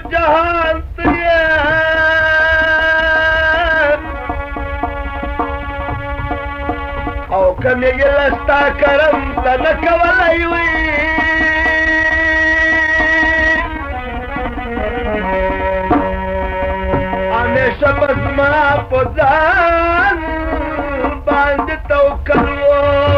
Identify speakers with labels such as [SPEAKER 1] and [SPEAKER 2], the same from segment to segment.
[SPEAKER 1] जहान तुझे او کم یې لستا کرم ته نه کولی وي همیشه به زما په ځان باندې توکل و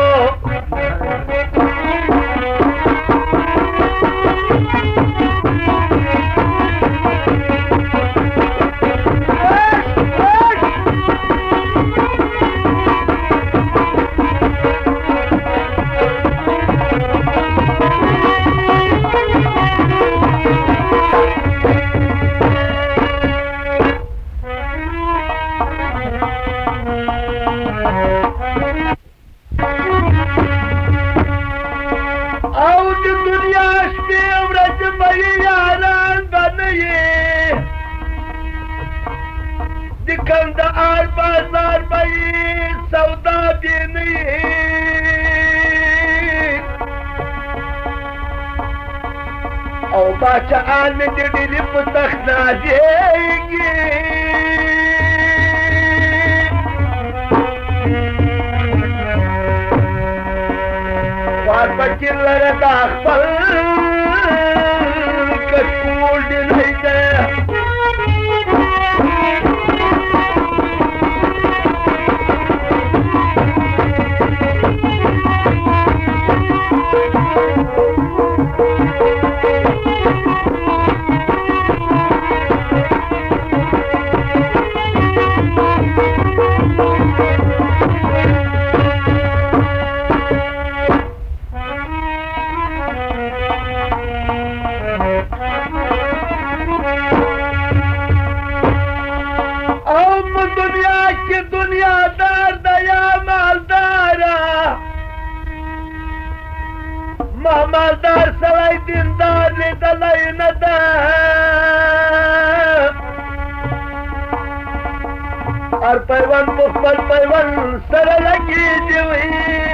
[SPEAKER 1] کندهار بازار به سودا دې نه یې او باچهان مې د ډیلي په تخت نازېږي خوار پکې لره دا خپل کټکول ډیلی دی مالدار سړی دیندار لیدلی نه ده هر پیوند په خپل پیوند سره لګېږي وي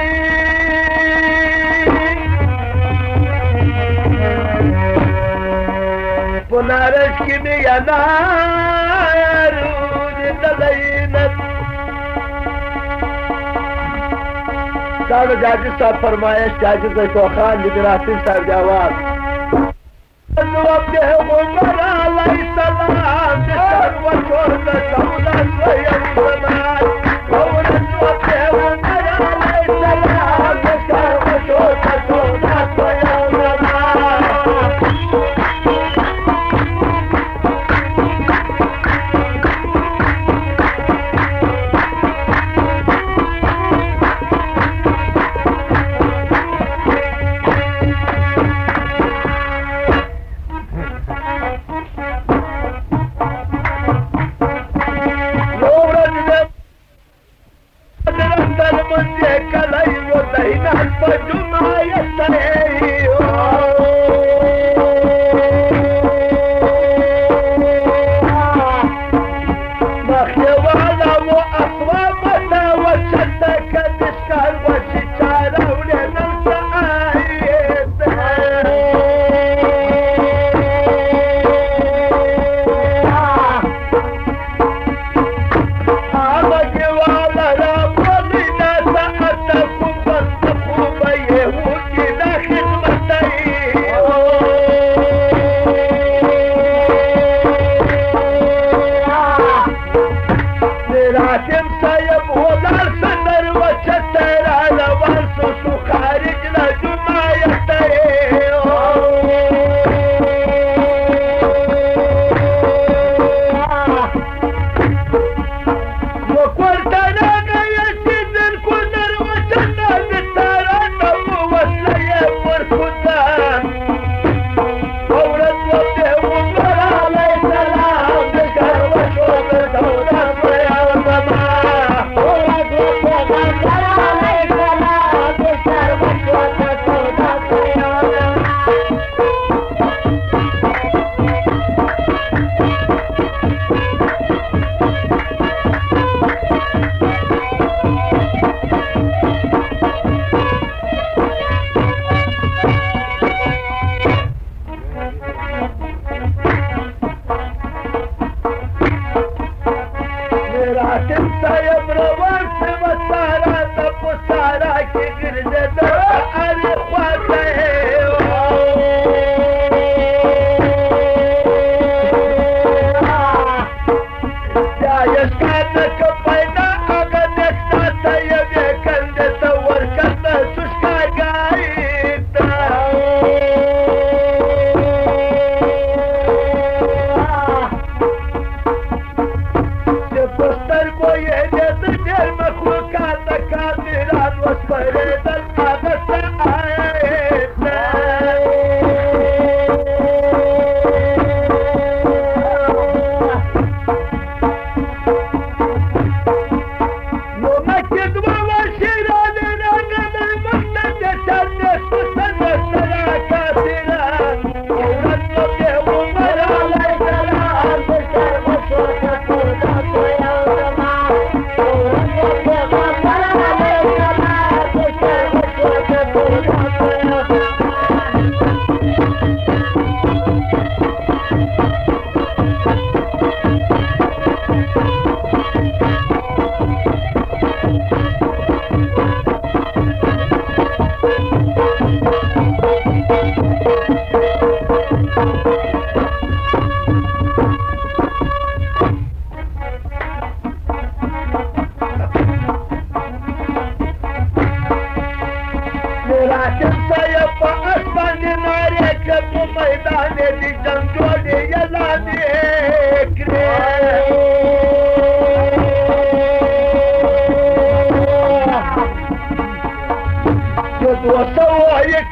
[SPEAKER 1] په نارس کې مې انار لیدلی نه دا جاجی صاحب فرمایش جاجی زیتو خان لیبراتی صاحب جواب جواب دے عمر علیہ السلام جسر و شرد سودا سویم زمان جواب دے عمر علیہ السلام جسر و شرد سودا سویم زمان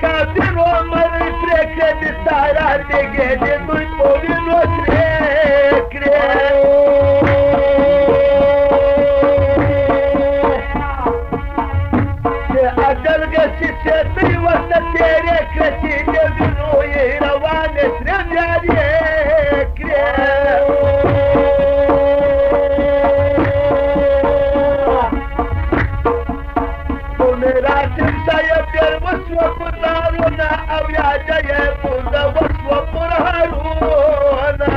[SPEAKER 1] kafir olmanı prekledi sarardı gedi duyduğun o prekle. Acel geçişe duyvasta terekreti devin o yehravan esrem yariyekle. Merasim sayıp vasfı kurlarına avyacaya burada vasfı kurharuna.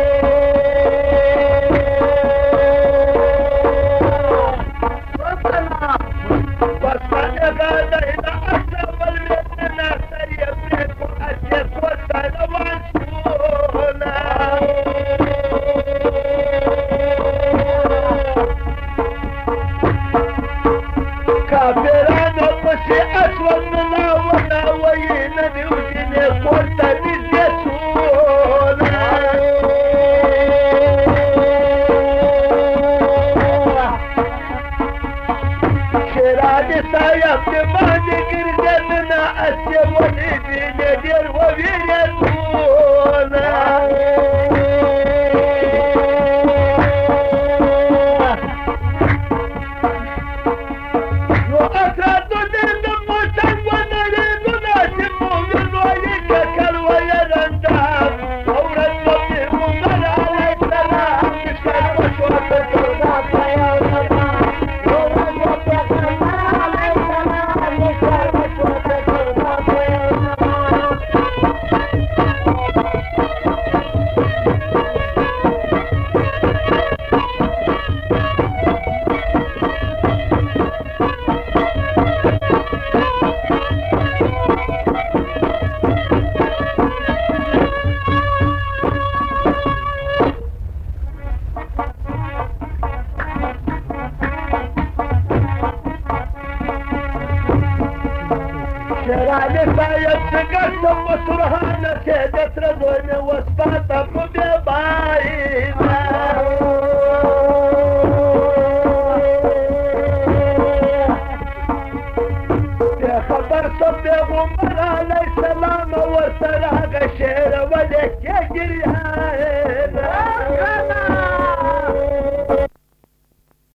[SPEAKER 1] Vasfane gadayla asabal metnena sayıp reku asyek vasfana vansuna. Kafiran olması aslanına vana vayına düzine korta bizde suna. Şerade sayaptı bani girdenine asya validine der ve vire suna. شرالي فايت تقسم وسرهانة سيدت رضوين واسباطة بباينا.